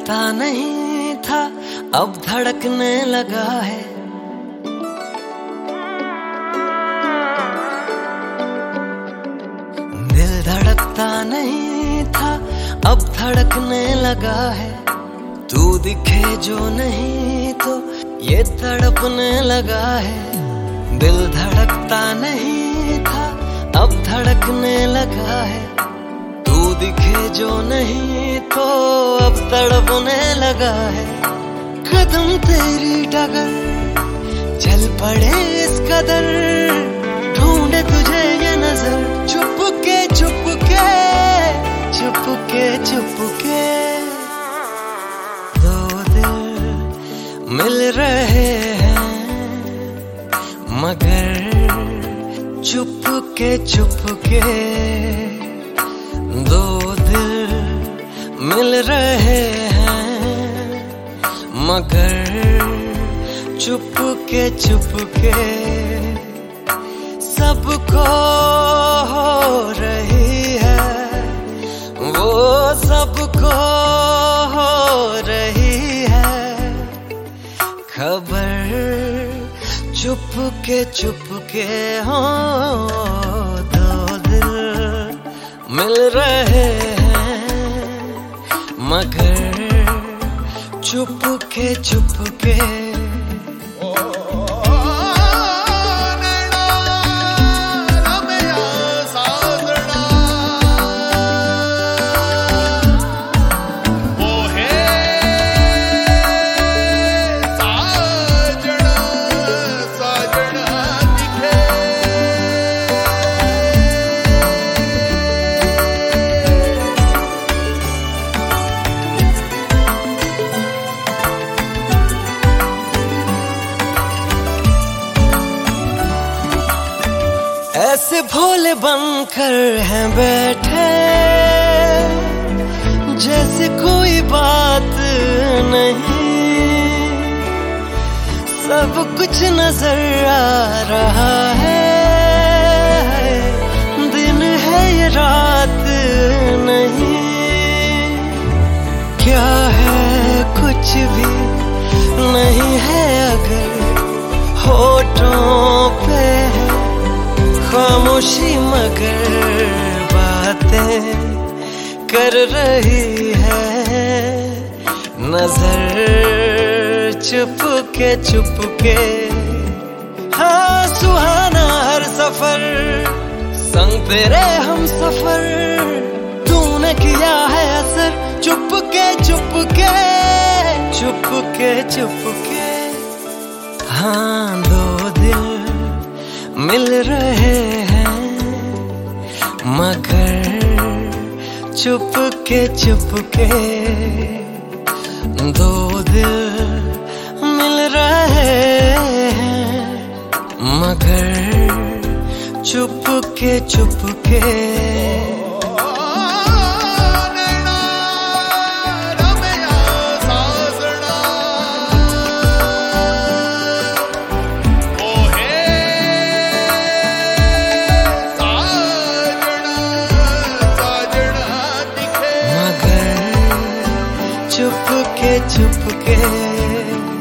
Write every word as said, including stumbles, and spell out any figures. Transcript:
धड़कता नहीं था अब धड़कने लगा है। दिल धड़कता नहीं था अब धड़कने लगा है। तू दिखे जो नहीं तो ये तड़पने लगा है। दिल धड़कता नहीं था अब धड़कने लगा है। तू दिखे जो नहीं तो अब तड़पने लगा है। कदम तेरी डगर चल पड़े इस कदर, ढूंढे तुझे ये नजर चुपके चुपके चुपके चुपके। दो दिल मिल रहे हैं मगर चुपके चुपके। दो दिल मिल रहे हैं मगर चुपके चुपके। सबको हो रही है वो सबको हो रही है खबर। चुपके चुपके हो दो दिल मिल रहे हैं मगर चुपके चुपके। ऐसे भोले बनकर हैं बैठे जैसे कोई बात नहीं। सब कुछ नजर आ रहा है, दिन है ये रात नहीं। क्या है कुछ भी नहीं है अगर होठों पे है खामोशी मगर बातें कर रही है नजर चुपके चुपके। हाँ सुहाना हर सफर संग तेरे हम सफर, तूने किया है असर चुपके चुपके चुपके चुपके। हाँ दो दिल मिल रहे हैं मगर चुपके चुपके। दो दिल मिल रहे हैं मगर चुपके चुपके। चुपके चुपके